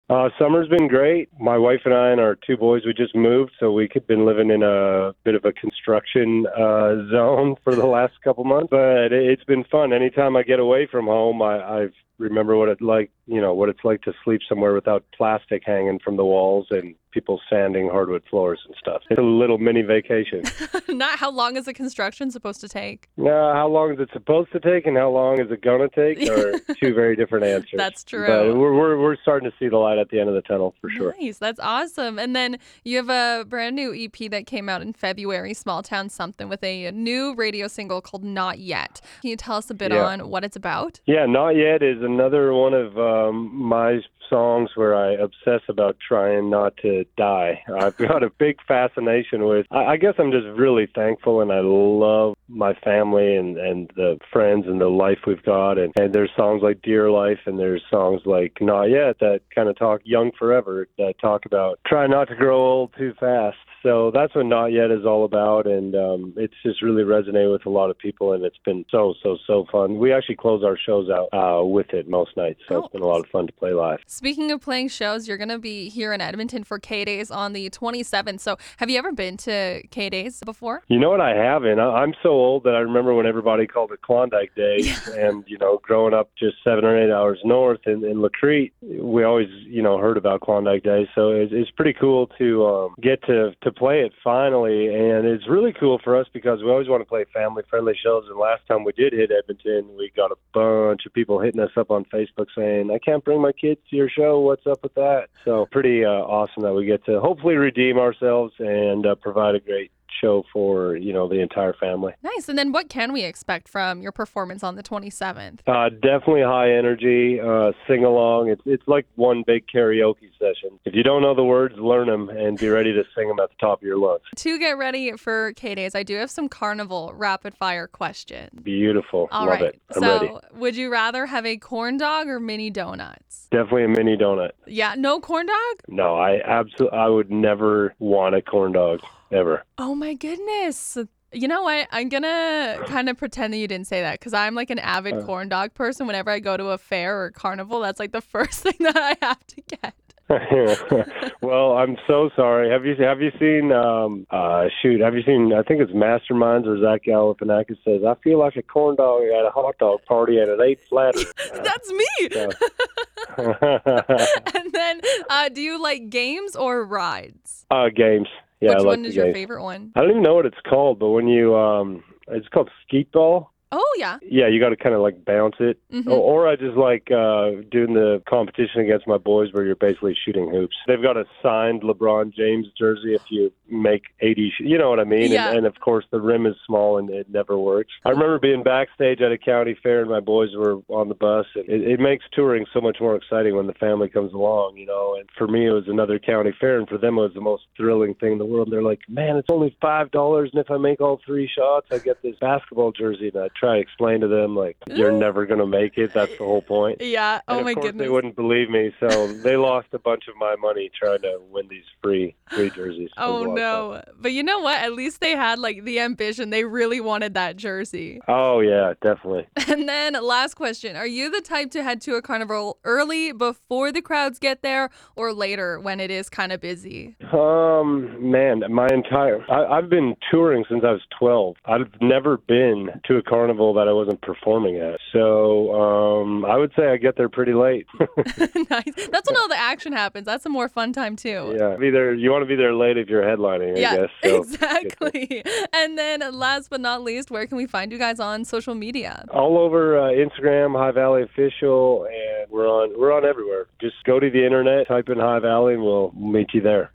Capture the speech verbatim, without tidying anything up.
Uh, summer's been great. My wife and I and our two boys, we just moved, so we've been living in a bit of a construction uh, zone for the last couple months. But it's been fun. Anytime I get away from home, I, I've remember what it like, you know, what it's like to sleep somewhere without plastic hanging from the walls and people sanding hardwood floors and stuff. It's a little mini vacation. Not how long is the construction supposed to take? No, how long is it supposed to take and how long is it going to take are two very different answers. That's true. But we're, we're, we're starting to see the light at the end of the tunnel for sure. Nice. That's awesome. And then you have a brand new E P that came out in February, Small Town Something, with a new radio single called Not Yet. Can you tell us a bit Yeah. on what it's about? Yeah, Not Yet is another one of um, my songs where I obsess about trying not to die. I've got a big fascination with, I, I guess I'm just really thankful and I love my family and, and the friends and the life we've got. And, and there's songs like Dear Life and there's songs like Not Yet that kind of talk young forever, that talk about trying not to grow old too fast. So that's what Not Yet is all about, and um, it's just really resonated with a lot of people, and it's been so, so, so fun. We actually close our shows out uh, with it most nights, so Oh. it's been a lot of fun to play live. Speaking of playing shows, you're going to be here in Edmonton for K-Days on the twenty-seventh. So have you ever been to K-Days before? You know what, I haven't. I- I'm so old that I remember when everybody called it Klondike Days, and, you know, growing up just seven or eight hours north in, in Lacrete, we always, you know, heard about Klondike Days, so it's, it's pretty cool to um, get to, to play it finally, and it's really cool for us because we always want to play family-friendly shows, and last time we did hit Edmonton, we got a bunch of people hitting us up on Facebook saying, I can't bring my kids to your show, what's up with that? So pretty uh, awesome that we get to hopefully redeem ourselves and uh, provide a great show for, you know, the entire family. Nice. And then what can we expect from your performance on the twenty-seventh? Uh, definitely high energy, uh, sing along. It's it's like one big karaoke session. If you don't know the words, learn them and be ready to sing them at the top of your lungs. To get ready for K-Days, I do have some carnival rapid fire questions. Beautiful. All Love right. it. I'm so ready. would you rather have a corn dog or mini donuts? Definitely a mini donut. Yeah, no corn dog? No, I absolutely, I would never want a corn dog, ever. Oh my goodness. You know what? I'm going to kind of pretend that you didn't say that because I'm like an avid Uh. corn dog person. Whenever I go to a fair or carnival, that's like the first thing that I have to get. Well, I'm so sorry. Have you have you seen? Um, uh, shoot, have you seen? I think it's Masterminds or Zach Galifianakis says, "I feel like a corn dog at a hot dog party and it ain't flatter." Uh, That's me. so. And then, uh, do you like games or rides? uh, games. Yeah, Which I like one the is your games. favorite one? I don't even know what it's called, but when you um, it's called skeet ball. Oh, yeah. Yeah, you got to kind of like bounce it. Mhm. Or, or I just like uh, doing the competition against my boys where you're basically shooting hoops. They've got a signed LeBron James jersey if you make eighty, sh- you know what I mean? Yeah. And, and of course the rim is small and it never works. I remember being backstage at a county fair and my boys were on the bus. And it, it makes touring so much more exciting when the family comes along, you know. And for me it was another county fair and for them it was the most thrilling thing in the world. They're like, man, it's only five dollars and if I make all three shots I get this basketball jersey. And I try to explain to them, like, you're never going to make it. That's the whole point. Yeah. Oh, And my of course, goodness. they wouldn't believe me, so they lost a bunch of my money trying to win these free free jerseys. It was Oh, a lot of fun. no. But you know what? At least they had like the ambition. They really wanted that jersey. Oh, yeah, definitely. And then last question. Are you the type to head to a carnival early before the crowds get there or later when it is kind of busy? Um, man, my entire I, I've been touring since I was twelve. I've never been to a carnival that I wasn't performing at. So um, I would say I get there pretty late. Nice. That's when all the action happens. That's a more fun time too. Yeah, be there. You want to be there late if you're headlining, I Yeah, guess. So exactly. And then last but not least, where can we find you guys on social media? all over uh, Instagram, High Valley Official, and we're on we're on everywhere. Just go to the internet, type in High Valley, and we'll meet you there.